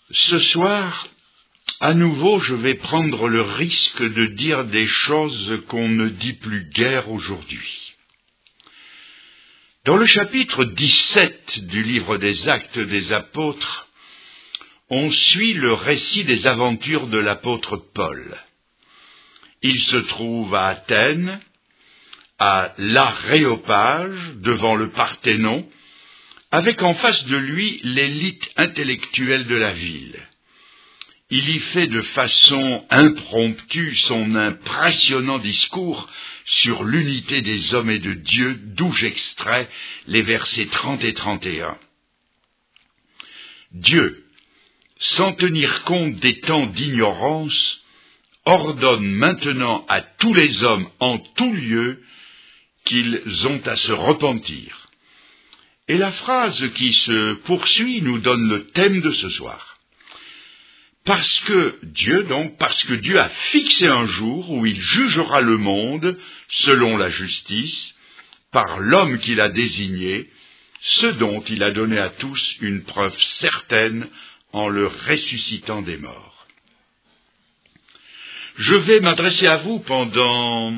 Ce soir, à nouveau, je vais prendre le risque de dire des choses qu'on ne dit plus guère aujourd'hui. Dans le chapitre 17 du livre des Actes des Apôtres, on suit le récit des aventures de l'apôtre Paul. Il se trouve à Athènes, à l'Aréopage, devant le Parthénon, avec en face de lui l'élite intellectuelle de la ville. Il y fait de façon impromptue son impressionnant discours sur l'unité des hommes et de Dieu, d'où j'extrais les versets 30 et 31. Dieu, sans tenir compte des temps d'ignorance, ordonne maintenant à tous les hommes en tout lieu qu'ils ont à se repentir. Et la phrase qui se poursuit nous donne le thème de ce soir. Parce que Dieu a fixé un jour où il jugera le monde selon la justice, par l'homme qu'il a désigné, ce dont il a donné à tous une preuve certaine en le ressuscitant des morts. Je vais m'adresser à vous pendant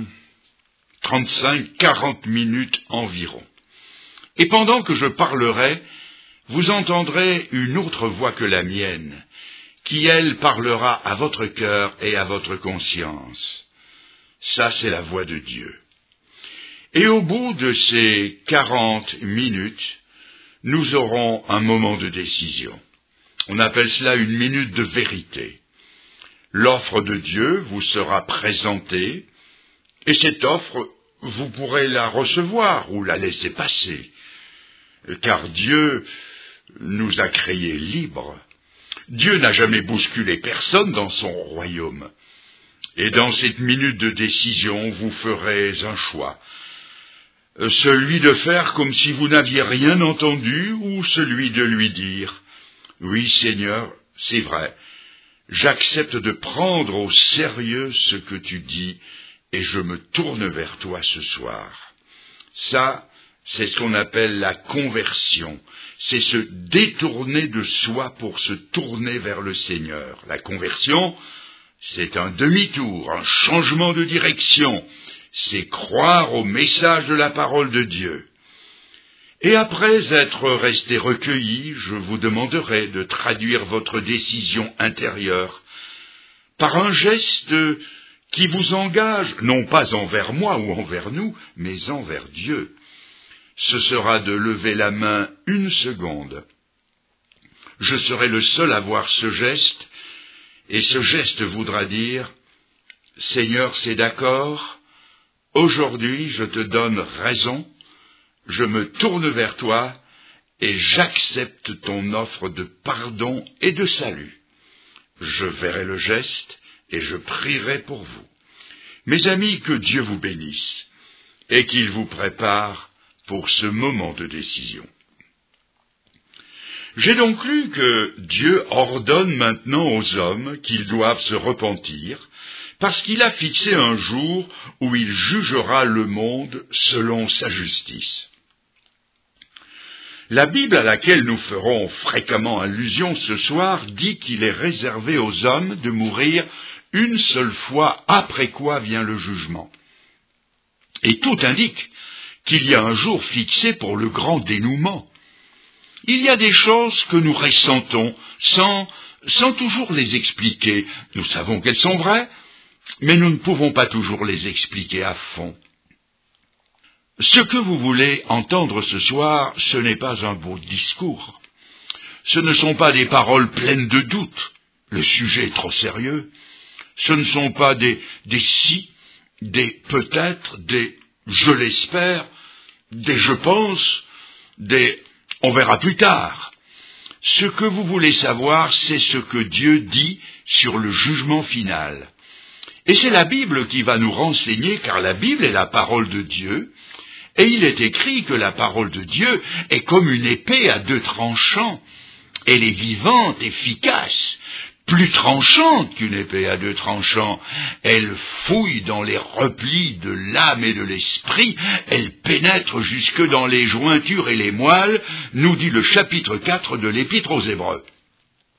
35-40 minutes environ. Et pendant que je parlerai, vous entendrez une autre voix que la mienne, qui, elle, parlera à votre cœur et à votre conscience. Ça, c'est la voix de Dieu. Et au bout de ces 40 minutes, nous aurons un moment de décision. On appelle cela une minute de vérité. L'offre de Dieu vous sera présentée, et cette offre, vous pourrez la recevoir ou la laisser passer. Car Dieu nous a créés libres. Dieu n'a jamais bousculé personne dans son royaume. Et dans cette minute de décision, vous ferez un choix. Celui de faire comme si vous n'aviez rien entendu, ou celui de lui dire « Oui, Seigneur, c'est vrai, j'accepte de prendre au sérieux ce que tu dis, et je me tourne vers toi ce soir. » Ça, c'est ce qu'on appelle la conversion. C'est se détourner de soi pour se tourner vers le Seigneur. La conversion, c'est un demi-tour, un changement de direction. C'est croire au message de la parole de Dieu. Et après être resté recueilli, je vous demanderai de traduire votre décision intérieure par un geste qui vous engage, non pas envers moi ou envers nous, mais envers Dieu. Ce sera de lever la main une seconde. Je serai le seul à voir ce geste, et ce geste voudra dire « Seigneur, c'est d'accord, aujourd'hui je te donne raison, je me tourne vers toi, et j'accepte ton offre de pardon et de salut. » Je verrai le geste, et je prierai pour vous. Mes amis, que Dieu vous bénisse, et qu'il vous prépare pour ce moment de décision. J'ai donc lu que Dieu ordonne maintenant aux hommes qu'ils doivent se repentir, parce qu'il a fixé un jour où il jugera le monde selon sa justice. La Bible à laquelle nous ferons fréquemment allusion ce soir dit qu'il est réservé aux hommes de mourir une seule fois, après quoi vient le jugement. Et tout indique qu'il y a un jour fixé pour le grand dénouement. Il y a des choses que nous ressentons sans toujours les expliquer. Nous savons qu'elles sont vraies, mais nous ne pouvons pas toujours les expliquer à fond. Ce que vous voulez entendre ce soir, ce n'est pas un beau discours. Ce ne sont pas des paroles pleines de doutes. Le sujet est trop sérieux. Ce ne sont pas des si, des peut-être, des je l'espère, des je pense, des on verra plus tard. Ce que vous voulez savoir, c'est ce que Dieu dit sur le jugement final. Et c'est la Bible qui va nous renseigner, car la Bible est la parole de Dieu, et il est écrit que la parole de Dieu est comme une épée à 2 tranchants. Elle est vivante, efficace, plus tranchante qu'une épée à 2 tranchants. Elle fouille dans les replis de l'âme et de l'esprit, elle pénètre jusque dans les jointures et les moelles, nous dit le chapitre 4 de l'Épître aux Hébreux.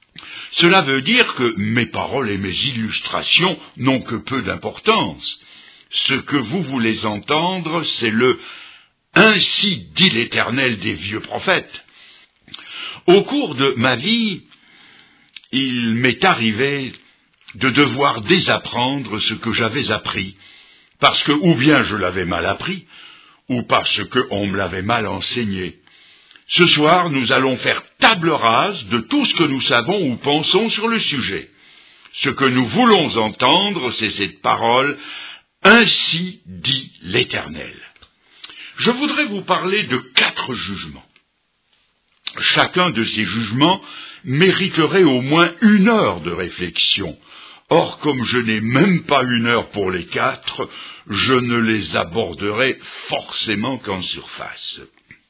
Cela veut dire que mes paroles et mes illustrations n'ont que peu d'importance. Ce que vous voulez entendre, c'est le « Ainsi dit l'Éternel » des vieux prophètes. Au cours de ma vie, il m'est arrivé de devoir désapprendre ce que j'avais appris, parce que ou bien je l'avais mal appris, ou parce qu'on me l'avait mal enseigné. Ce soir, nous allons faire table rase de tout ce que nous savons ou pensons sur le sujet. Ce que nous voulons entendre, c'est cette parole « Ainsi dit l'Éternel ». Je voudrais vous parler de 4 jugements. Chacun de ces jugements mériterait au moins 1 heure de réflexion. Or, comme je n'ai même pas 1 heure pour les 4, je ne les aborderai forcément qu'en surface.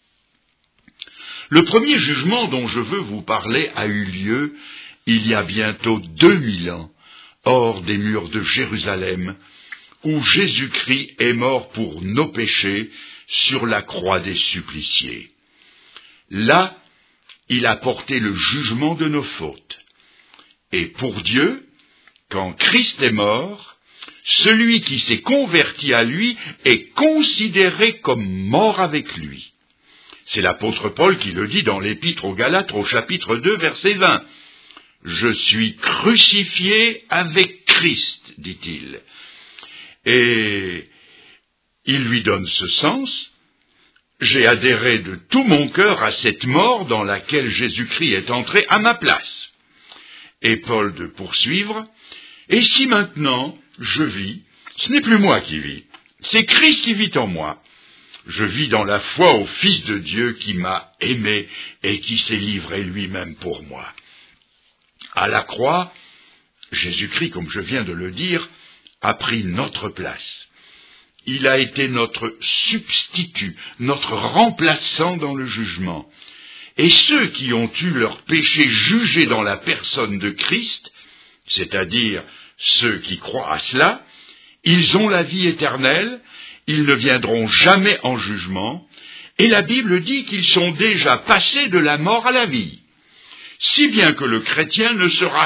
Le premier jugement dont je veux vous parler a eu lieu il y a bientôt 2000 ans, hors des murs de Jérusalem, où Jésus-Christ est mort pour nos péchés sur la croix des suppliciés. Là, il a porté le jugement de nos fautes. Et pour Dieu, quand Christ est mort, celui qui s'est converti à lui est considéré comme mort avec lui. C'est l'apôtre Paul qui le dit dans l'Épître aux Galates au chapitre 2, verset 20. « Je suis crucifié avec Christ, dit-il. » Et il lui donne ce sens. J'ai adhéré de tout mon cœur à cette mort dans laquelle Jésus-Christ est entré à ma place. Et Paul de poursuivre. Et si maintenant je vis, ce n'est plus moi qui vis, c'est Christ qui vit en moi. Je vis dans la foi au Fils de Dieu qui m'a aimé et qui s'est livré lui-même pour moi. À la croix, Jésus-Christ, comme je viens de le dire, a pris notre place. Il a été notre substitut, notre remplaçant dans le jugement. Et ceux qui ont eu leur péché jugé dans la personne de Christ, c'est-à-dire ceux qui croient à cela, ils ont la vie éternelle, ils ne viendront jamais en jugement, et la Bible dit qu'ils sont déjà passés de la mort à la vie. Si bien que le chrétien ne sera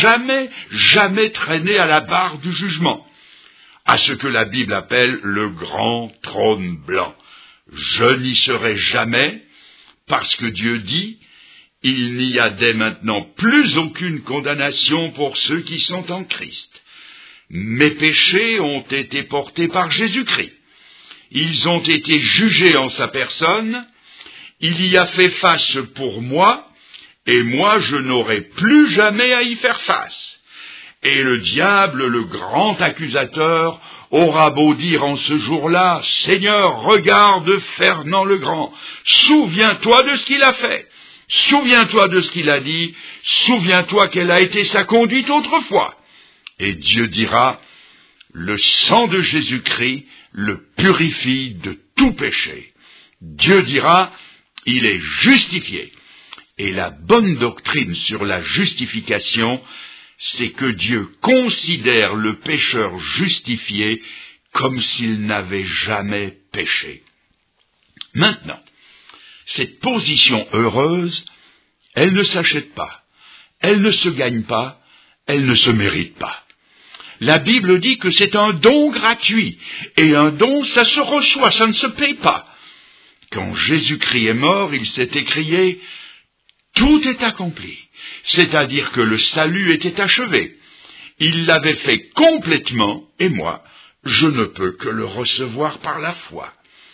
jamais traîné à la barre du jugement, à ce que la Bible appelle le grand trône blanc. Je n'y serai jamais, parce que Dieu dit, il n'y a dès maintenant plus aucune condamnation pour ceux qui sont en Christ. Mes péchés ont été portés par Jésus-Christ. Ils ont été jugés en sa personne, il y a fait face pour moi, et moi je n'aurai plus jamais à y faire face. Et le diable, le grand accusateur, aura beau dire en ce jour-là, « Seigneur, regarde Fernand le Grand, souviens-toi de ce qu'il a fait, souviens-toi de ce qu'il a dit, souviens-toi quelle a été sa conduite autrefois. » Et Dieu dira, « Le sang de Jésus-Christ le purifie de tout péché. » Dieu dira, « Il est justifié. » Et la bonne doctrine sur la justification, c'est que Dieu considère le pécheur justifié comme s'il n'avait jamais péché. Maintenant, cette position heureuse, elle ne s'achète pas, elle ne se gagne pas, elle ne se mérite pas. La Bible dit que c'est un don gratuit, et un don, ça se reçoit, ça ne se paye pas. Quand Jésus-Christ est mort, il s'est écrié « Tout est accompli », c'est-à-dire que le salut était achevé. Il l'avait fait complètement, et moi, je ne peux que le recevoir par la foi.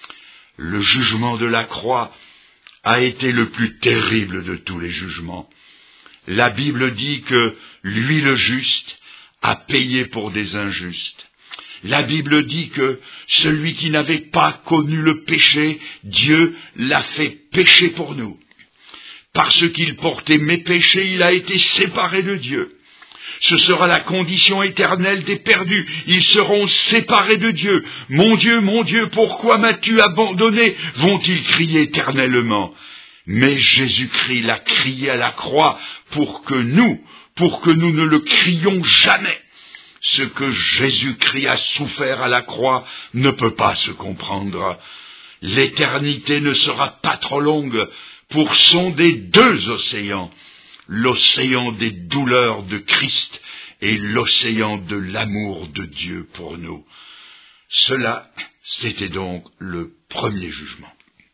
Le jugement de la croix a été le plus terrible de tous les jugements. La Bible dit que lui, le juste, a payé pour des injustes. La Bible dit que celui qui n'avait pas connu le péché, Dieu l'a fait pécher pour nous. Parce qu'il portait mes péchés, il a été séparé de Dieu. Ce sera la condition éternelle des perdus. Ils seront séparés de Dieu. Mon Dieu, pourquoi m'as-tu abandonné ? Vont-ils crier éternellement. Mais Jésus-Christ l'a crié à la croix pour que nous ne le crions jamais. Ce que Jésus-Christ a souffert à la croix ne peut pas se comprendre. L'éternité ne sera pas trop longue pour sonder 2 océans. l'océan des douleurs de Christ et l'océan de l'amour de Dieu pour nous. Cela, c'était donc le premier jugement.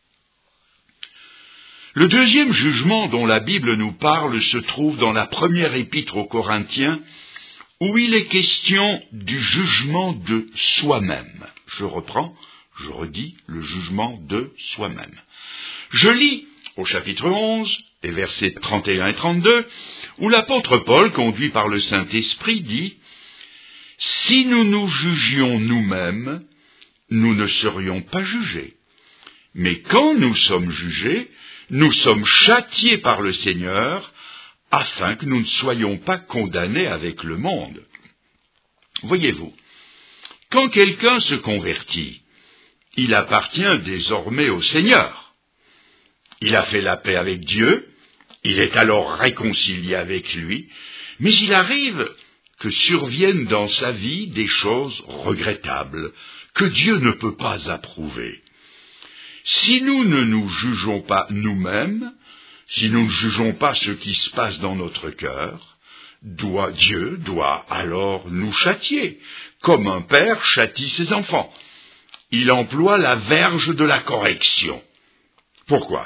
Le deuxième jugement dont la Bible nous parle se trouve dans la première épître aux Corinthiens, où il est question du jugement de soi-même. Je redis, le jugement de soi-même. Je lis au chapitre 11, les versets 31 et 32, où l'apôtre Paul, conduit par le Saint-Esprit, dit « Si nous nous jugions nous-mêmes, nous ne serions pas jugés. Mais quand nous sommes jugés, nous sommes châtiés par le Seigneur, afin que nous ne soyons pas condamnés avec le monde. » Voyez-vous, quand quelqu'un se convertit, il appartient désormais au Seigneur. Il a fait la paix avec Dieu, il est alors réconcilié avec lui, mais il arrive que surviennent dans sa vie des choses regrettables, que Dieu ne peut pas approuver. Si nous ne nous jugeons pas nous-mêmes, si nous ne jugeons pas ce qui se passe dans notre cœur, Dieu doit alors nous châtier, comme un père châtie ses enfants. Il emploie la verge de la correction. Pourquoi ?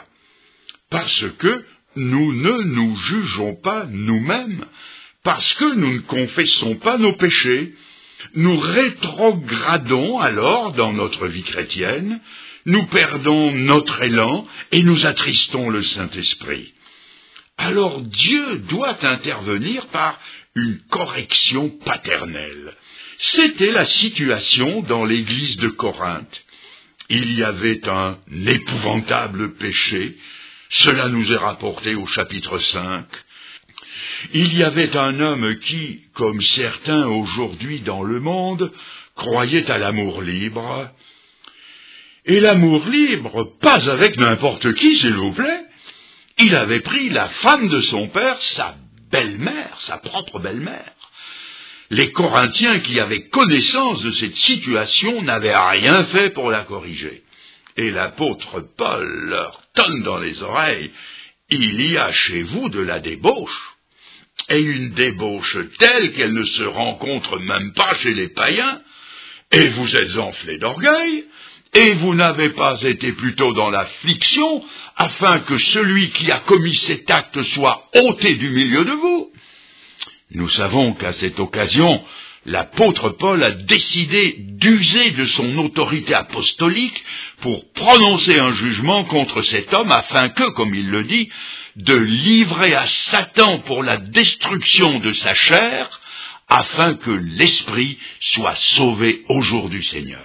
Parce que nous ne nous jugeons pas nous-mêmes, parce que nous ne confessons pas nos péchés. Nous rétrogradons alors dans notre vie chrétienne, nous perdons notre élan et nous attristons le Saint-Esprit. Alors Dieu doit intervenir par une correction paternelle. C'était la situation dans l'église de Corinthe. Il y avait un épouvantable péché, cela nous est rapporté au chapitre 5. Il y avait un homme qui, comme certains aujourd'hui dans le monde, croyait à l'amour libre. Et l'amour libre, pas avec n'importe qui, s'il vous plaît. Il avait pris la femme de son père, sa belle-mère, sa propre belle-mère. Les Corinthiens qui avaient connaissance de cette situation n'avaient rien fait pour la corriger. Et l'apôtre Paul leur tonne dans les oreilles, « Il y a chez vous de la débauche, et une débauche telle qu'elle ne se rencontre même pas chez les païens, et vous êtes enflés d'orgueil, et vous n'avez pas été plutôt dans l'affliction, afin que celui qui a commis cet acte soit ôté du milieu de vous. » Nous savons qu'à cette occasion, l'apôtre Paul a décidé d'user de son autorité apostolique pour prononcer un jugement contre cet homme afin que, comme il le dit, de livrer à Satan pour la destruction de sa chair, afin que l'esprit soit sauvé au jour du Seigneur.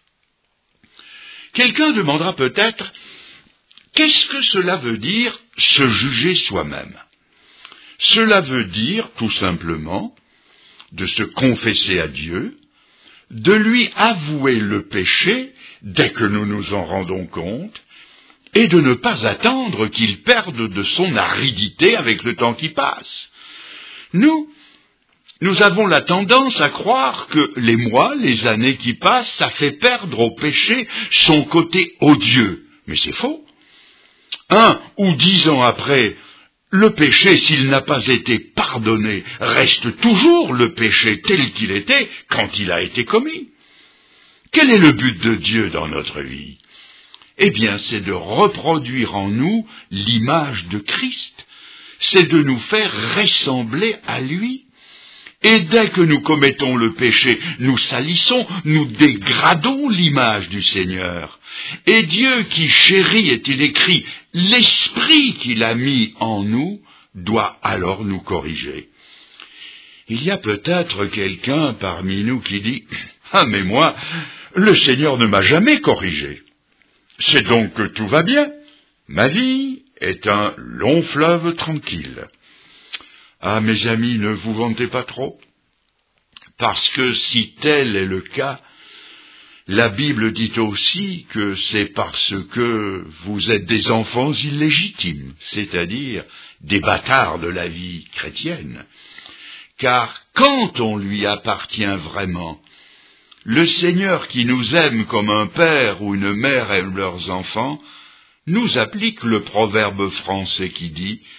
Quelqu'un demandera peut-être, qu'est-ce que cela veut dire, se juger soi-même ? Cela veut dire, tout simplement, de se confesser à Dieu, de lui avouer le péché dès que nous nous en rendons compte, et de ne pas attendre qu'il perde de son aridité avec le temps qui passe. Nous avons la tendance à croire que les mois, les années qui passent, ça fait perdre au péché son côté odieux. Mais c'est faux. 1 ou 10 ans après, le péché, s'il n'a pas été pardonné, reste toujours le péché tel qu'il était quand il a été commis. Quel est le but de Dieu dans notre vie ? Eh bien, c'est de reproduire en nous l'image de Christ. C'est de nous faire ressembler à lui. Et dès que nous commettons le péché, nous salissons, nous dégradons l'image du Seigneur. Et Dieu qui chérit, est-il écrit, l'esprit qu'il a mis en nous, doit alors nous corriger. Il y a peut-être quelqu'un parmi nous qui dit, « Ah, mais moi, le Seigneur ne m'a jamais corrigé. C'est donc que tout va bien. Ma vie est un long fleuve tranquille. » Ah, mes amis, ne vous vantez pas trop, parce que si tel est le cas, la Bible dit aussi que c'est parce que vous êtes des enfants illégitimes, c'est-à-dire des bâtards de la vie chrétienne. Car quand on lui appartient vraiment, le Seigneur qui nous aime comme un père ou une mère aime leurs enfants, nous applique le proverbe français qui dit «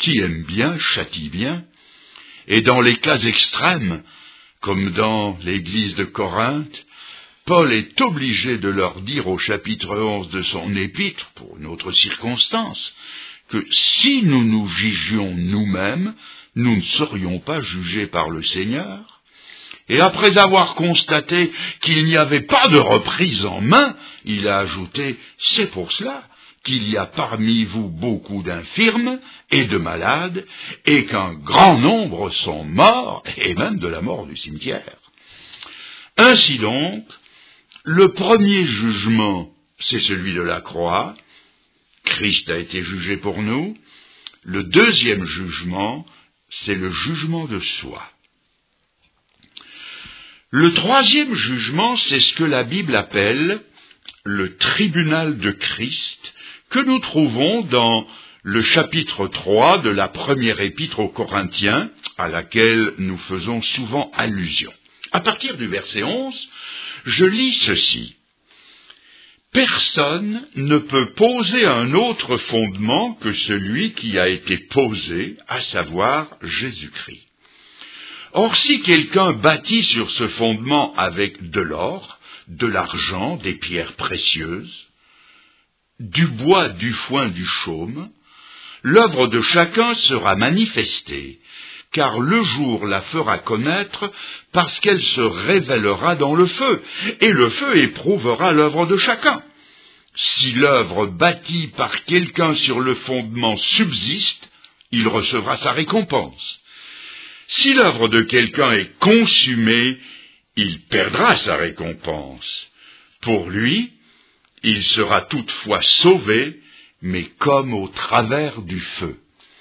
qui aime bien châtie bien, et dans les cas extrêmes, comme dans l'église de Corinthe, Paul est obligé de leur dire au chapitre 11 de son épître, pour une autre circonstance, que si nous nous jugions nous-mêmes, nous ne serions pas jugés par le Seigneur. Et après avoir constaté qu'il n'y avait pas de reprise en main, il a ajouté « C'est pour cela qu'il y a parmi vous beaucoup d'infirmes et de malades, et qu'un grand nombre sont morts, et même de la mort du cimetière. » Ainsi donc, le premier jugement, c'est celui de la croix. Christ a été jugé pour nous. Le deuxième jugement, c'est le jugement de soi. Le troisième jugement, c'est ce que la Bible appelle le tribunal de Christ, que nous trouvons dans le chapitre 3 de la première épître aux Corinthiens, à laquelle nous faisons souvent allusion. À partir du verset 11, je lis ceci. « Personne ne peut poser un autre fondement que celui qui a été posé, à savoir Jésus-Christ. Or, si quelqu'un bâtit sur ce fondement avec de l'or, de l'argent, des pierres précieuses, du bois, du foin, du chaume, l'œuvre de chacun sera manifestée, car le jour la fera connaître, parce qu'elle se révélera dans le feu, et le feu éprouvera l'œuvre de chacun. Si l'œuvre bâtie par quelqu'un sur le fondement subsiste, il recevra sa récompense. Si l'œuvre de quelqu'un est consumée, il perdra sa récompense. Pour lui, il sera toutefois sauvé, mais comme au travers du feu.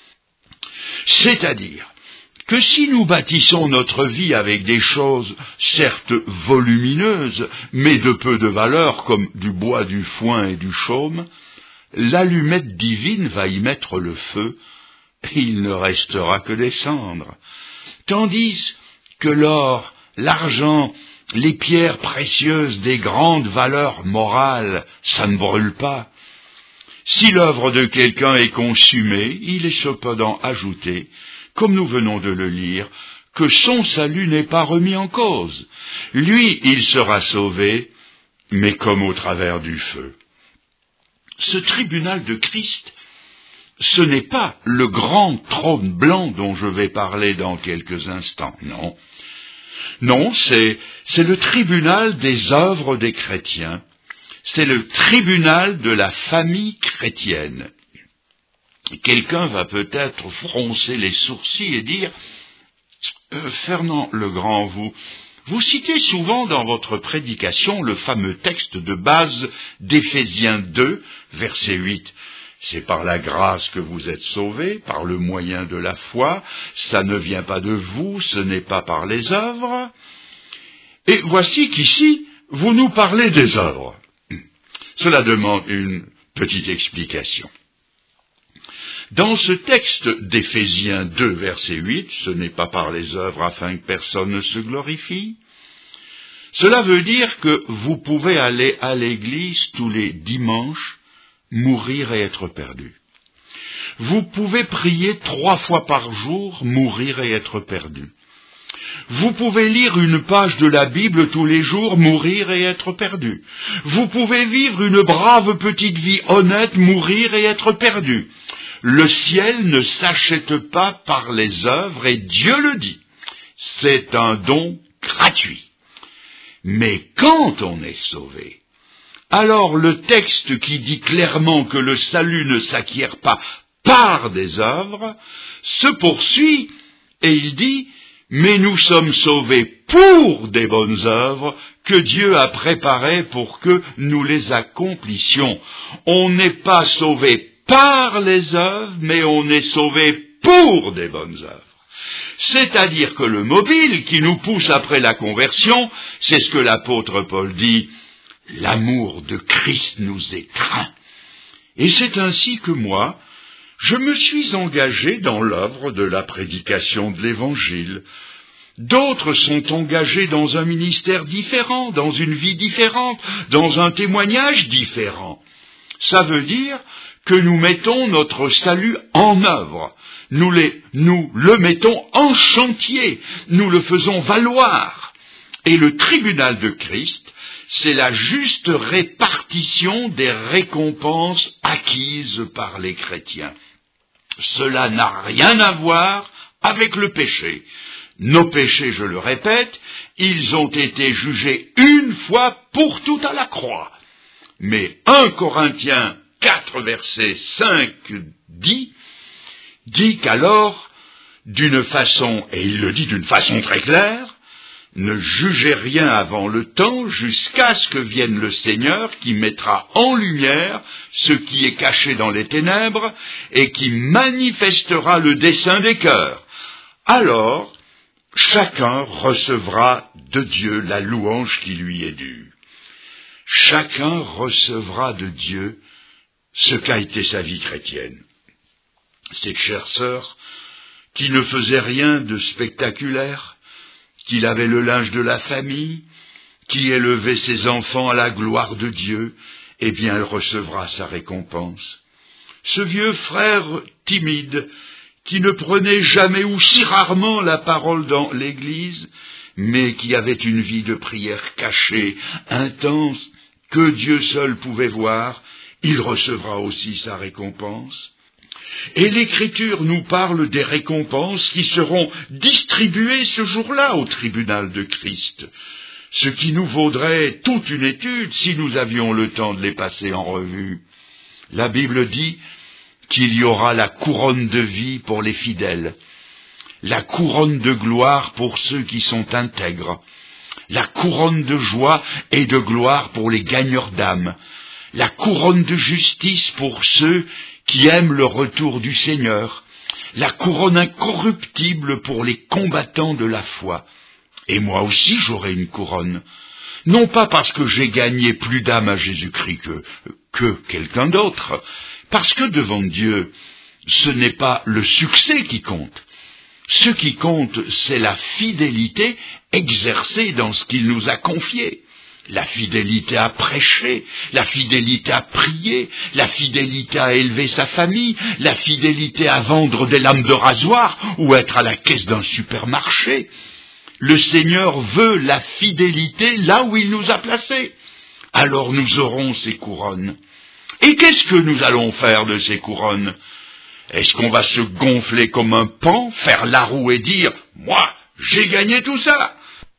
C'est-à-dire que si nous bâtissons notre vie avec des choses certes volumineuses, mais de peu de valeur, comme du bois, du foin et du chaume, l'allumette divine va y mettre le feu, et il ne restera que des cendres. Tandis que l'or, l'argent, les pierres précieuses des grandes valeurs morales, ça ne brûle pas. Si l'œuvre de quelqu'un est consumée, il est cependant ajouté, comme nous venons de le lire, que son salut n'est pas remis en cause. Lui, il sera sauvé, mais comme au travers du feu. Ce tribunal de Christ, ce n'est pas le grand trône blanc dont je vais parler dans quelques instants, non. Non, c'est le tribunal des œuvres des chrétiens. C'est le tribunal de la famille chrétienne. Quelqu'un va peut-être froncer les sourcils et dire « Fernand Legrand, vous citez souvent dans votre prédication le fameux texte de base d'Éphésiens 2, verset 8. C'est par la grâce que vous êtes sauvés, par le moyen de la foi, ça ne vient pas de vous, ce n'est pas par les œuvres. Et voici qu'ici, vous nous parlez des œuvres. Cela demande une petite explication. Dans ce texte d'Éphésiens 2, verset 8, ce n'est pas par les œuvres afin que personne ne se glorifie. Cela veut dire que vous pouvez aller à l'église tous les dimanches, mourir et être perdu. Vous pouvez prier 3 fois par jour, mourir et être perdu. Vous pouvez lire une page de la Bible tous les jours, mourir et être perdu. Vous pouvez vivre une brave petite vie honnête, mourir et être perdu. Le ciel ne s'achète pas par les œuvres, et Dieu le dit. C'est un don gratuit. Mais quand on est sauvé, alors le texte qui dit clairement que le salut ne s'acquiert pas par des œuvres, se poursuit, et il dit « Mais nous sommes sauvés pour des bonnes œuvres que Dieu a préparées pour que nous les accomplissions. » On n'est pas sauvé par les œuvres, mais on est sauvé pour des bonnes œuvres. C'est-à-dire que le mobile qui nous pousse après la conversion, c'est ce que l'apôtre Paul dit, l'amour de Christ nous étreint. Et c'est ainsi que moi, je me suis engagé dans l'œuvre de la prédication de l'Évangile. D'autres sont engagés dans un ministère différent, dans une vie différente, dans un témoignage différent. Ça veut dire que nous mettons notre salut en œuvre. Nous le mettons en chantier. Nous le faisons valoir. Et le tribunal de Christ, c'est la juste répartition des récompenses acquises par les chrétiens. Cela n'a rien à voir avec le péché. Nos péchés, je le répète, ils ont été jugés une fois pour toutes à la croix. Mais 1 Corinthiens 4, verset 5 dit qu'alors, d'une façon, et il le dit d'une façon très claire, ne jugez rien avant le temps jusqu'à ce que vienne le Seigneur qui mettra en lumière ce qui est caché dans les ténèbres et qui manifestera le dessein des cœurs. Alors, chacun recevra de Dieu la louange qui lui est due. Chacun recevra de Dieu ce qu'a été sa vie chrétienne. Cette chère sœur, qui ne faisait rien de spectaculaire, qu'il avait le linge de la famille, qui élevait ses enfants à la gloire de Dieu, eh bien elle recevra sa récompense. Ce vieux frère timide, qui ne prenait jamais ou si rarement la parole dans l'Église, mais qui avait une vie de prière cachée, intense, que Dieu seul pouvait voir, il recevra aussi sa récompense. Et l'Écriture nous parle des récompenses qui seront distribuées ce jour-là au tribunal de Christ, ce qui nous vaudrait toute une étude si nous avions le temps de les passer en revue. La Bible dit qu'il y aura la couronne de vie pour les fidèles, la couronne de gloire pour ceux qui sont intègres, la couronne de joie et de gloire pour les gagneurs d'âme, la couronne de justice pour ceux qui aiment le retour du Seigneur, la couronne incorruptible pour les combattants de la foi. Et moi aussi j'aurai une couronne, non pas parce que j'ai gagné plus d'âmes à Jésus-Christ que quelqu'un d'autre, parce que devant Dieu, ce n'est pas le succès qui compte. Ce qui compte, c'est la fidélité exercée dans ce qu'il nous a confié. La fidélité à prêcher, la fidélité à prier, la fidélité à élever sa famille, la fidélité à vendre des lames de rasoir ou être à la caisse d'un supermarché. Le Seigneur veut la fidélité là où il nous a placés. Alors nous aurons ces couronnes. Et qu'est-ce que nous allons faire de ces couronnes? Est-ce qu'on va se gonfler comme un paon, faire la roue et dire « Moi, j'ai gagné tout ça » ?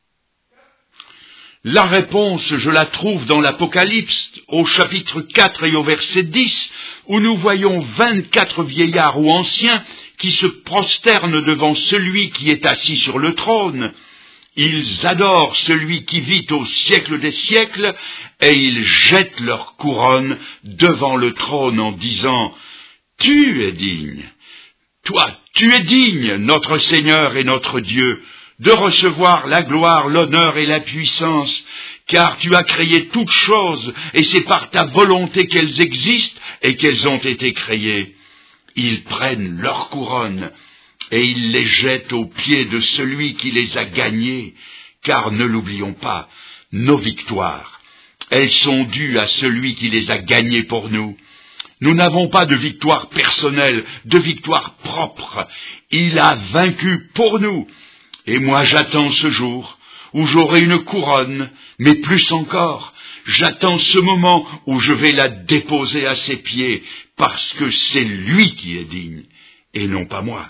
La réponse, je la trouve dans l'Apocalypse, au chapitre 4 et au verset 10, où nous voyons 24 vieillards ou anciens qui se prosternent devant celui qui est assis sur le trône. Ils adorent celui qui vit au siècle des siècles, et ils jettent leur couronne devant le trône en disant « Tu es digne, toi, tu es digne, notre Seigneur et notre Dieu, de recevoir la gloire, l'honneur et la puissance, car tu as créé toutes choses, et c'est par ta volonté qu'elles existent et qu'elles ont été créées. » Ils prennent leur couronne et ils les jettent aux pieds de celui qui les a gagnés, car ne l'oublions pas, nos victoires, elles sont dues à celui qui les a gagnés pour nous. Nous n'avons pas de victoire personnelle, de victoire propre. Il a vaincu pour nous. Et moi j'attends ce jour où j'aurai une couronne, mais plus encore, j'attends ce moment où je vais la déposer à ses pieds, parce que c'est lui qui est digne, et non pas moi.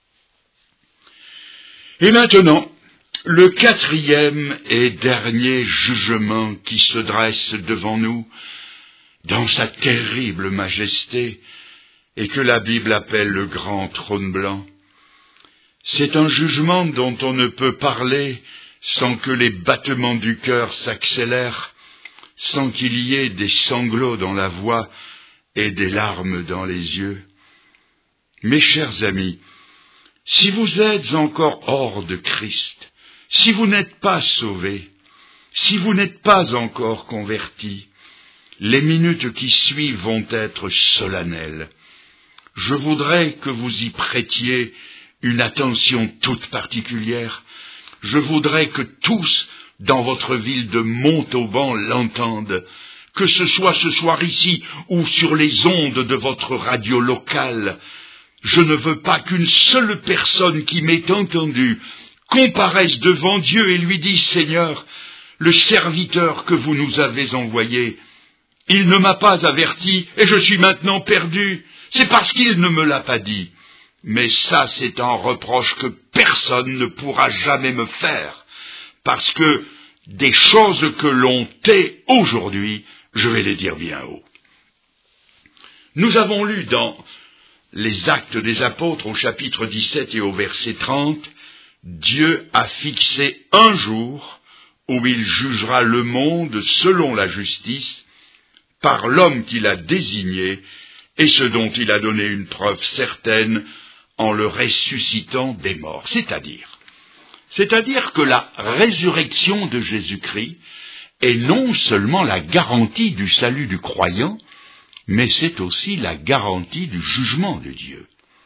Et maintenant, le 4e et dernier jugement qui se dresse devant nous, dans sa terrible majesté, et que la Bible appelle le grand trône blanc. C'est un jugement dont on ne peut parler sans que les battements du cœur s'accélèrent, sans qu'il y ait des sanglots dans la voix et des larmes dans les yeux. Mes chers amis, si vous êtes encore hors de Christ, si vous n'êtes pas sauvés, si vous n'êtes pas encore convertis, les minutes qui suivent vont être solennelles. Je voudrais que vous y prêtiez une attention toute particulière. Je voudrais que tous, dans votre ville de Montauban, l'entendent, que ce soit ce soir ici ou sur les ondes de votre radio locale. Je ne veux pas qu'une seule personne qui m'ait entendu comparaisse devant Dieu et lui dise, Seigneur, le serviteur que vous nous avez envoyé, il ne m'a pas averti et je suis maintenant perdu. C'est parce qu'il ne me l'a pas dit. Mais ça, c'est un reproche que personne ne pourra jamais me faire, parce que des choses que l'on tait aujourd'hui, je vais les dire bien haut. Nous avons lu dans les Actes des Apôtres au chapitre 17 et au verset 30, Dieu a fixé un jour où il jugera le monde selon la justice, par l'homme qu'il a désigné et ce dont il a donné une preuve certaine en le ressuscitant des morts. C'est-à-dire que la résurrection de Jésus-Christ est non seulement la garantie du salut du croyant, mais c'est aussi la garantie du jugement de Dieu.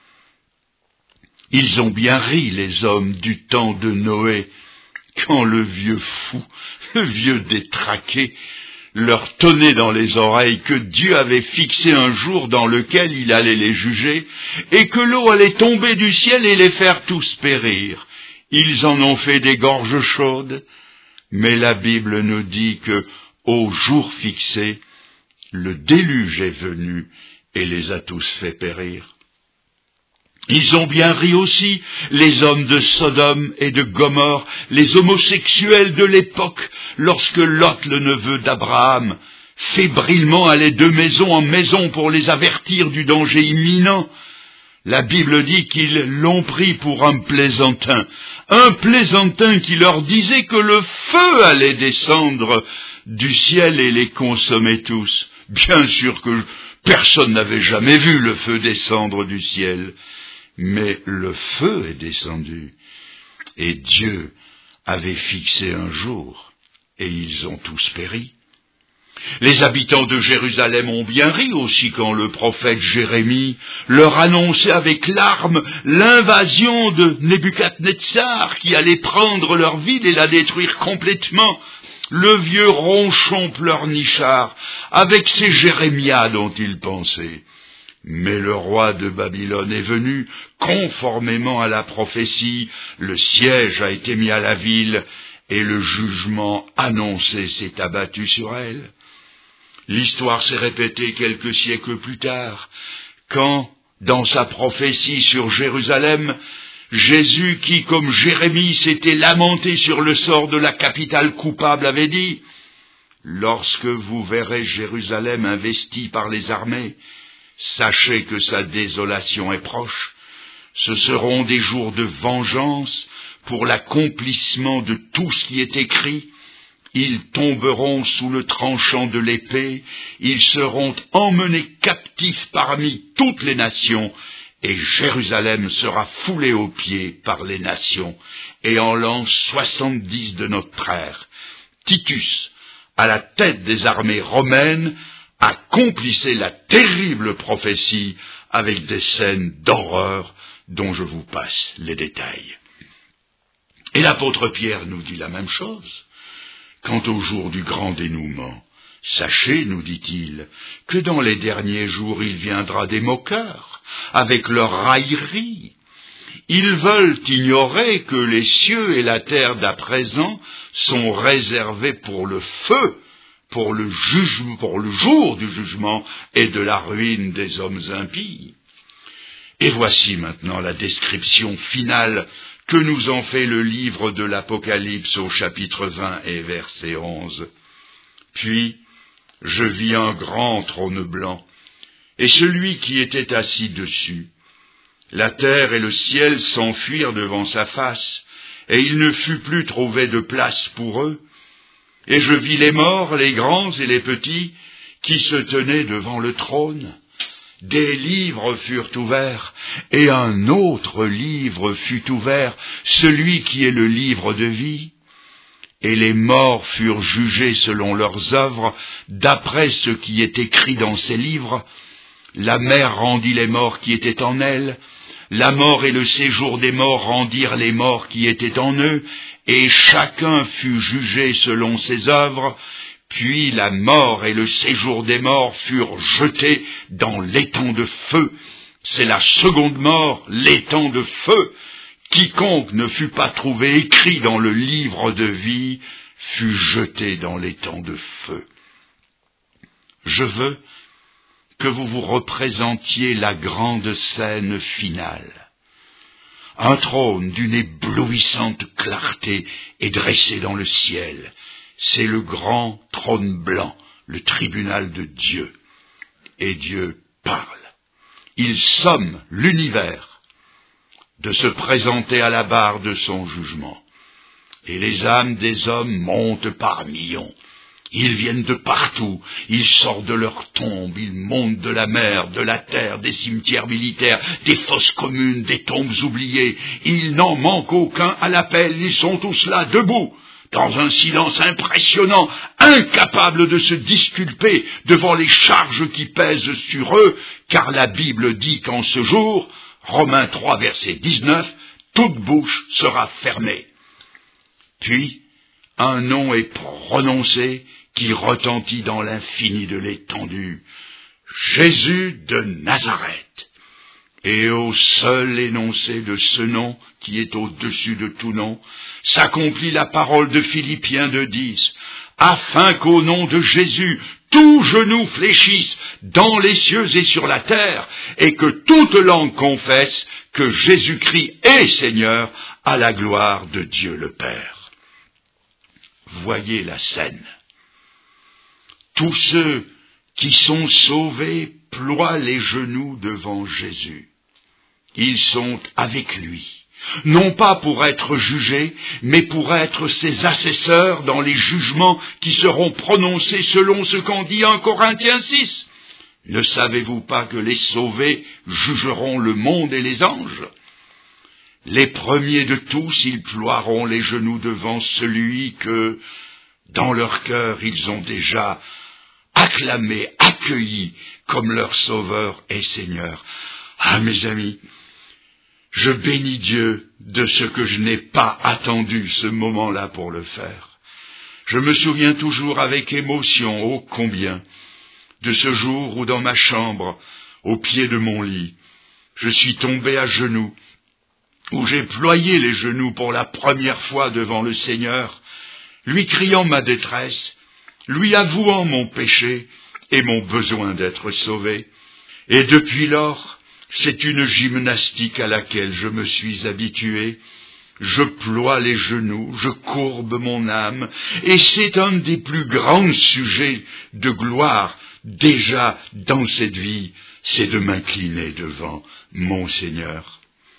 Ils ont bien ri, les hommes du temps de Noé, quand le vieux fou, le vieux détraqué, leur tonnait dans les oreilles que Dieu avait fixé un jour dans lequel il allait les juger, et que l'eau allait tomber du ciel et les faire tous périr. Ils en ont fait des gorges chaudes, mais la Bible nous dit que, au jour fixé, le déluge est venu et les a tous fait périr. Ils ont bien ri aussi, les hommes de Sodome et de Gomorrhe, les homosexuels de l'époque, lorsque Lot, le neveu d'Abraham, fébrilement allait de maison en maison pour les avertir du danger imminent. La Bible dit qu'ils l'ont pris pour un plaisantin qui leur disait que le feu allait descendre du ciel et les consommer tous. Bien sûr que personne n'avait jamais vu le feu descendre du ciel. Mais le feu est descendu, et Dieu avait fixé un jour, et ils ont tous péri. Les habitants de Jérusalem ont bien ri aussi quand le prophète Jérémie leur annonçait avec larmes l'invasion de Nebuchadnezzar qui allait prendre leur ville et la détruire complètement. Le vieux ronchon pleurnichard avec ses Jérémias dont il pensait. Mais le roi de Babylone est venu, conformément à la prophétie, le siège a été mis à la ville, et le jugement annoncé s'est abattu sur elle. L'histoire s'est répétée quelques siècles plus tard, quand, dans sa prophétie sur Jérusalem, Jésus, qui, comme Jérémie, s'était lamenté sur le sort de la capitale coupable, avait dit « Lorsque vous verrez Jérusalem investie par les armées, sachez que sa désolation est proche. Ce seront des jours de vengeance pour l'accomplissement de tout ce qui est écrit. Ils tomberont sous le tranchant de l'épée, ils seront emmenés captifs parmi toutes les nations, et Jérusalem sera foulée aux pieds par les nations. Et en l'an 70 de notre ère, Titus, à la tête des armées romaines, accomplissait la terrible prophétie avec des scènes d'horreur dont je vous passe les détails. Et l'apôtre Pierre nous dit la même chose. Quant au jour du grand dénouement, sachez, nous dit-il, que dans les derniers jours il viendra des moqueurs, avec leur raillerie. Ils veulent ignorer que les cieux et la terre d'à présent sont réservés pour le feu, pour le jour du jugement et de la ruine des hommes impies. Et voici maintenant la description finale que nous en fait le livre de l'Apocalypse au chapitre 20 et verset 11. Puis, je vis un grand trône blanc, et celui qui était assis dessus. La terre et le ciel s'enfuirent devant sa face, et il ne fut plus trouvé de place pour eux. Et je vis les morts, les grands et les petits, qui se tenaient devant le trône. Des livres furent ouverts, et un autre livre fut ouvert, celui qui est le livre de vie. Et les morts furent jugés selon leurs œuvres, d'après ce qui est écrit dans ces livres. La mer rendit les morts qui étaient en elle, la mort et le séjour des morts rendirent les morts qui étaient en eux, et chacun fut jugé selon ses œuvres. Puis la mort et le séjour des morts furent jetés dans l'étang de feu. C'est la seconde mort, l'étang de feu. Quiconque ne fut pas trouvé écrit dans le livre de vie fut jeté dans l'étang de feu. Je veux que vous vous représentiez la grande scène finale. Un trône d'une éblouissante clarté est dressé dans le ciel. C'est le grand trône blanc, le tribunal de Dieu. Et Dieu parle. Il somme l'univers de se présenter à la barre de son jugement. Et les âmes des hommes montent par millions. Ils viennent de partout, ils sortent de leurs tombes, ils montent de la mer, de la terre, des cimetières militaires, des fosses communes, des tombes oubliées. Il n'en manque aucun à l'appel, ils sont tous là, debout, dans un silence impressionnant, incapables de se disculper devant les charges qui pèsent sur eux, car la Bible dit qu'en ce jour, Romains 3, verset 19, toute bouche sera fermée. Puis, un nom est prononcé qui retentit dans l'infini de l'étendue. Jésus de Nazareth. Et au seul énoncé de ce nom, qui est au-dessus de tout nom, s'accomplit la parole de Philippiens 2,10, afin qu'au nom de Jésus, tout genou fléchisse dans les cieux et sur la terre, et que toute langue confesse que Jésus-Christ est Seigneur, à la gloire de Dieu le Père. Voyez la scène. Tous ceux qui sont sauvés ploient les genoux devant Jésus. Ils sont avec lui, non pas pour être jugés, mais pour être ses assesseurs dans les jugements qui seront prononcés selon ce qu'en dit 1 Corinthiens 6. Ne savez-vous pas que les sauvés jugeront le monde et les anges ? Les premiers de tous, ils ploieront les genoux devant celui que, dans leur cœur, ils ont déjà acclamé, accueilli comme leur Sauveur et Seigneur. Ah, mes amis, je bénis Dieu de ce que je n'ai pas attendu ce moment-là pour le faire. Je me souviens toujours avec émotion, ô combien, de ce jour où dans ma chambre, au pied de mon lit, je suis tombé à genoux, où j'ai ployé les genoux pour la première fois devant le Seigneur, lui criant ma détresse, lui avouant mon péché et mon besoin d'être sauvé. Et depuis lors, c'est une gymnastique à laquelle je me suis habitué. Je ploie les genoux, je courbe mon âme, et c'est un des plus grands sujets de gloire déjà dans cette vie, c'est de m'incliner devant mon Seigneur.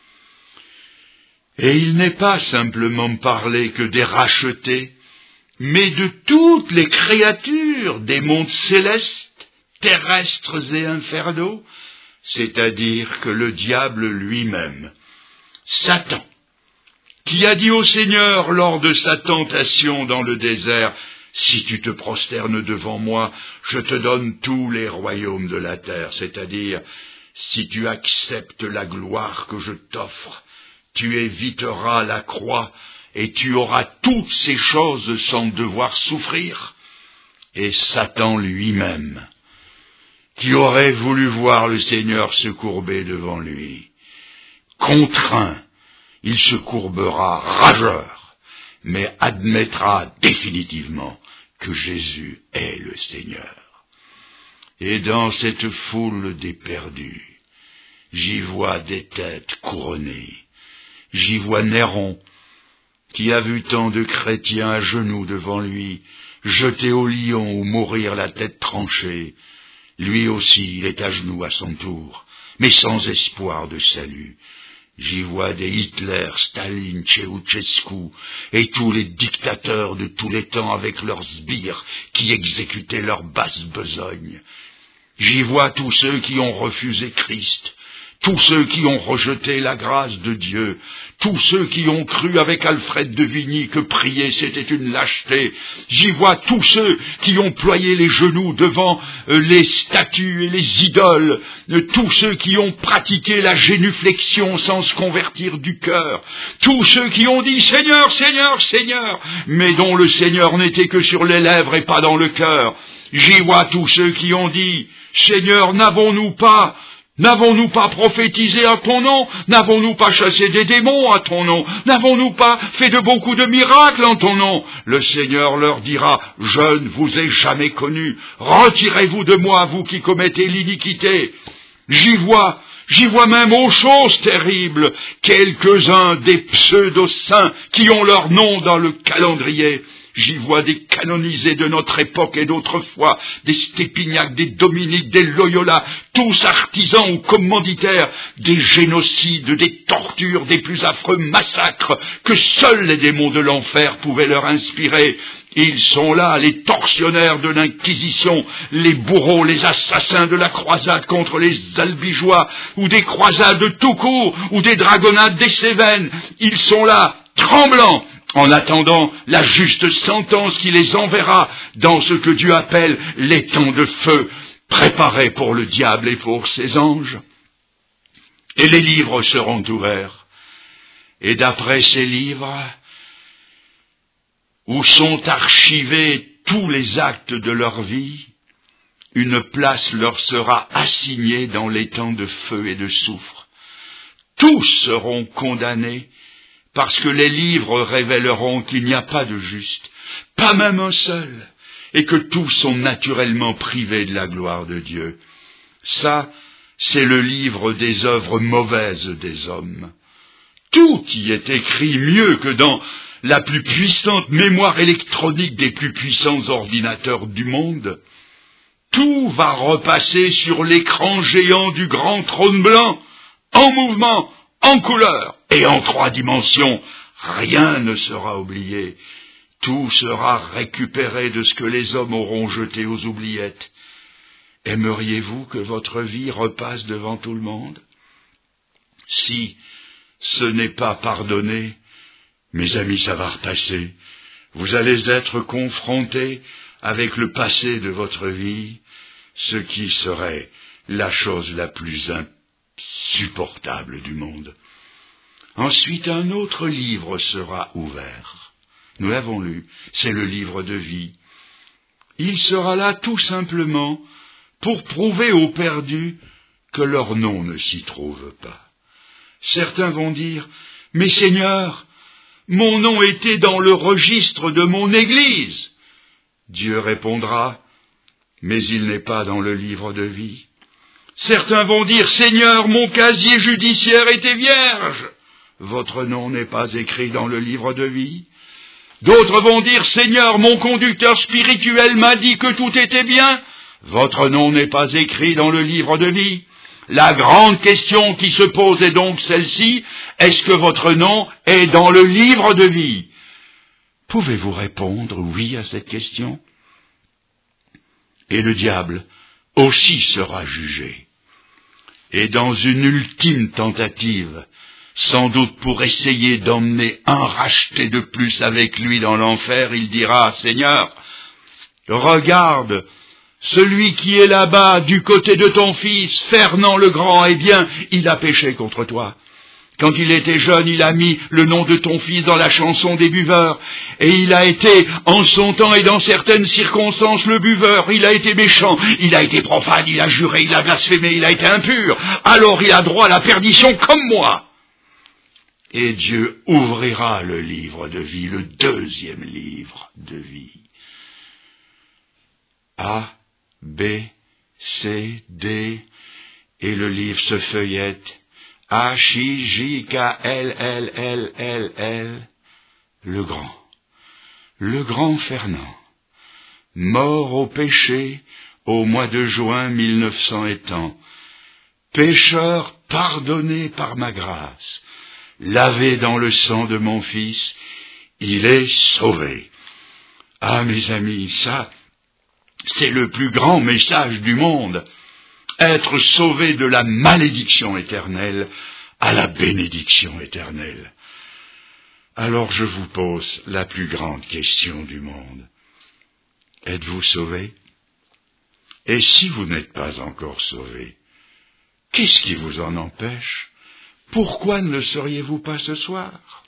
Et il n'est pas simplement parlé que des rachetés, mais de toutes les créatures des mondes célestes, terrestres et infernaux, c'est-à-dire que le diable lui-même, Satan, qui a dit au Seigneur lors de sa tentation dans le désert, « Si tu te prosternes devant moi, je te donne tous les royaumes de la terre », c'est-à-dire, si tu acceptes la gloire que je t'offre, tu éviteras la croix et tu auras toutes ces choses sans devoir souffrir. Et Satan lui-même, qui aurait voulu voir le Seigneur se courber devant lui, contraint, il se courbera rageur, mais admettra définitivement que Jésus est le Seigneur. Et dans cette foule des perdus, j'y vois des têtes couronnées. J'y vois Néron, qui a vu tant de chrétiens à genoux devant lui, jetés au lion ou mourir la tête tranchée. Lui aussi, il est à genoux à son tour, mais sans espoir de salut. J'y vois des Hitler, Staline, Ceausescu et tous les dictateurs de tous les temps avec leurs sbires qui exécutaient leur basse besogne. J'y vois tous ceux qui ont refusé Christ, tous ceux qui ont rejeté la grâce de Dieu, tous ceux qui ont cru avec Alfred de Vigny que prier c'était une lâcheté. J'y vois tous ceux qui ont ployé les genoux devant les statues et les idoles, tous ceux qui ont pratiqué la génuflexion sans se convertir du cœur, tous ceux qui ont dit « Seigneur, Seigneur, Seigneur », mais dont le Seigneur n'était que sur les lèvres et pas dans le cœur. J'y vois tous ceux qui ont dit « Seigneur, n'avons-nous pas prophétisé à ton nom? N'avons-nous pas chassé des démons à ton nom? N'avons-nous pas fait de beaucoup de miracles en ton nom? » Le Seigneur leur dira, « Je ne vous ai jamais connus. Retirez-vous de moi, vous qui commettez l'iniquité. » J'y vois même aux choses terribles quelques-uns des pseudo-saints qui ont leur nom dans le calendrier. J'y vois des canonisés de notre époque et d'autrefois, des Stépignac, des Dominique, des Loyola, tous artisans ou commanditaires, des génocides, des tortures, des plus affreux massacres que seuls les démons de l'enfer pouvaient leur inspirer. Ils sont là, les tortionnaires de l'Inquisition, les bourreaux, les assassins de la croisade contre les albigeois, ou des croisades tout court, ou des dragonnades des Cévennes. Ils sont là, tremblants, en attendant la juste sentence qui les enverra dans ce que Dieu appelle les temps de feu, préparés pour le diable et pour ses anges. Et les livres seront ouverts. Et d'après ces livres, où sont archivés tous les actes de leur vie, une place leur sera assignée dans les temps de feu et de soufre. Tous seront condamnés, parce que les livres révéleront qu'il n'y a pas de juste, pas même un seul, et que tous sont naturellement privés de la gloire de Dieu. Ça, c'est le livre des œuvres mauvaises des hommes. Tout y est écrit mieux que dans la plus puissante mémoire électronique des plus puissants ordinateurs du monde. Tout va repasser sur l'écran géant du grand trône blanc, en mouvement, en couleur et en 3 dimensions. Rien ne sera oublié. Tout sera récupéré de ce que les hommes auront jeté aux oubliettes. Aimeriez-vous que votre vie repasse devant tout le monde? Si ce n'est pas pardonné, mes amis, ça va repasser. Vous allez être confrontés avec le passé de votre vie, ce qui serait la chose la plus insupportable du monde. Ensuite, un autre livre sera ouvert. Nous l'avons lu, c'est le livre de vie. Il sera là tout simplement pour prouver aux perdus que leur nom ne s'y trouve pas. Certains vont dire, « Mais Seigneur, mon nom était dans le registre de mon Église. » Dieu répondra, « Mais il n'est pas dans le livre de vie. » Certains vont dire, « Seigneur, mon casier judiciaire était vierge. » Votre nom n'est pas écrit dans le livre de vie. D'autres vont dire, « Seigneur, mon conducteur spirituel m'a dit que tout était bien. » Votre nom n'est pas écrit dans le livre de vie. La grande question qui se pose est donc celle-ci, est-ce que votre nom est dans le livre de vie? Pouvez-vous répondre oui à cette question? Et le diable aussi sera jugé. Et dans une ultime tentative, sans doute pour essayer d'emmener un racheté de plus avec lui dans l'enfer, il dira, « Seigneur, regarde, celui qui est là-bas du côté de ton fils, Fernand le Grand, eh bien, il a péché contre toi. Quand il était jeune, il a mis le nom de ton fils dans la chanson des buveurs. Et il a été, en son temps et dans certaines circonstances, le buveur. Il a été méchant, il a été profane, il a juré, il a blasphémé, il a été impur. Alors il a droit à la perdition comme moi. » Et Dieu ouvrira le livre de vie, le deuxième livre de vie. A, B, C, D, et le livre se feuillette. H, I, J, K, L, L, L, L, L, le grand Fernand, mort au péché au mois de juin 1900 étant, pécheur pardonné par ma grâce, lavé dans le sang de mon Fils, il est sauvé. Ah, mes amis, ça, c'est le plus grand message du monde. être sauvé de la malédiction éternelle à la bénédiction éternelle. Alors je vous pose la plus grande question du monde. Êtes-vous sauvé? Et si vous n'êtes pas encore sauvé, qu'est-ce qui vous en empêche? Pourquoi ne le seriez-vous pas ce soir?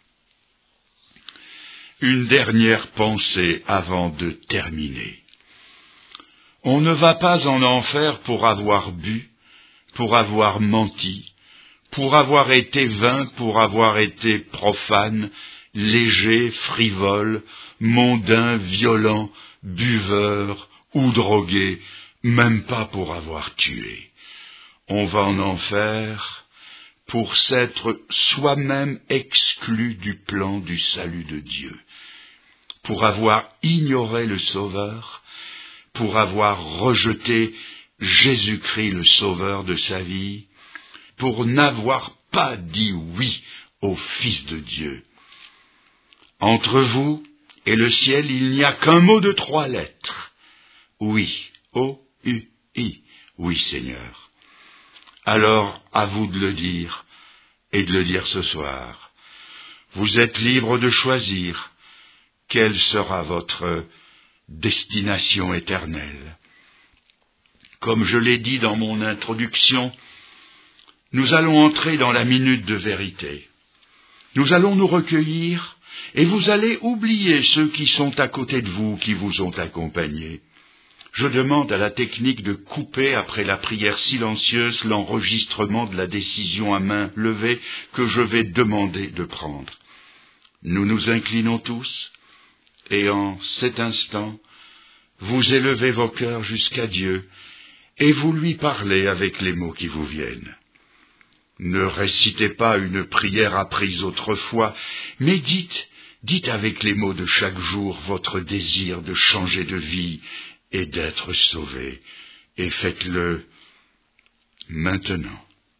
Une dernière pensée avant de terminer. On ne va pas en enfer pour avoir bu, pour avoir menti, pour avoir été vain, pour avoir été profane, léger, frivole, mondain, violent, buveur ou drogué, même pas pour avoir tué. On va en enfer pour s'être soi-même exclu du plan du salut de Dieu, pour avoir ignoré le Sauveur, pour avoir rejeté Jésus-Christ le Sauveur de sa vie, pour n'avoir pas dit oui au Fils de Dieu. Entre vous et le ciel, il n'y a qu'un mot de 3 lettres. Oui, O-U-I, oui Seigneur. Alors, à vous de le dire, et de le dire ce soir. Vous êtes libre de choisir quelle sera votre destination éternelle. Comme je l'ai dit dans mon introduction, nous allons entrer dans la minute de vérité. Nous allons nous recueillir et vous allez oublier ceux qui sont à côté de vous, qui vous ont accompagné. Je demande à la technique de couper après la prière silencieuse l'enregistrement de la décision à main levée que je vais demander de prendre. Nous nous inclinons tous et en cet instant, vous élevez vos cœurs jusqu'à Dieu et vous lui parlez avec les mots qui vous viennent. Ne récitez pas une prière apprise autrefois, mais dites avec les mots de chaque jour votre désir de changer de vie et d'être sauvé, et faites-le maintenant.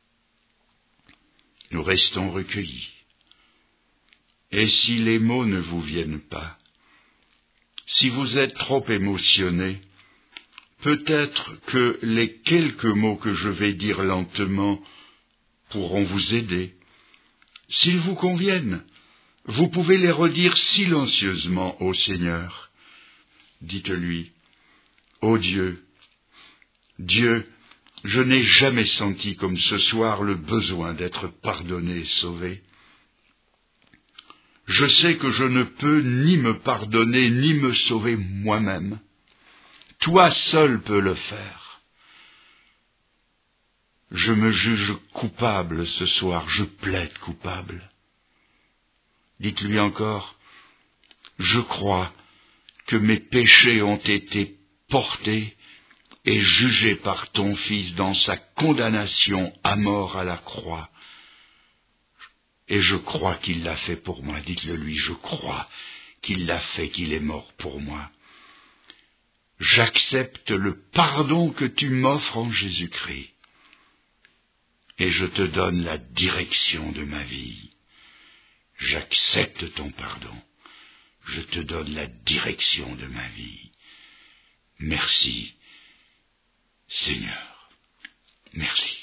Nous restons recueillis. Et si les mots ne vous viennent pas, si vous êtes trop émotionné, peut-être que les quelques mots que je vais dire lentement pourront vous aider. S'ils vous conviennent, vous pouvez les redire silencieusement au Seigneur. Dites-lui, ô Dieu, je n'ai jamais senti comme ce soir le besoin d'être pardonné et sauvé. Je sais que je ne peux ni me pardonner ni me sauver moi-même. Toi seul peux le faire. Je me juge coupable ce soir, je plaide coupable. Dites-lui encore, je crois que mes péchés ont été portés et jugés par ton Fils dans sa condamnation à mort à la croix. Et je crois qu'il l'a fait pour moi. Dites-le lui, je crois qu'il l'a fait, qu'il est mort pour moi. J'accepte le pardon que tu m'offres en Jésus-Christ. Et je te donne la direction de ma vie. J'accepte ton pardon. Je te donne la direction de ma vie. Merci, Seigneur. Merci.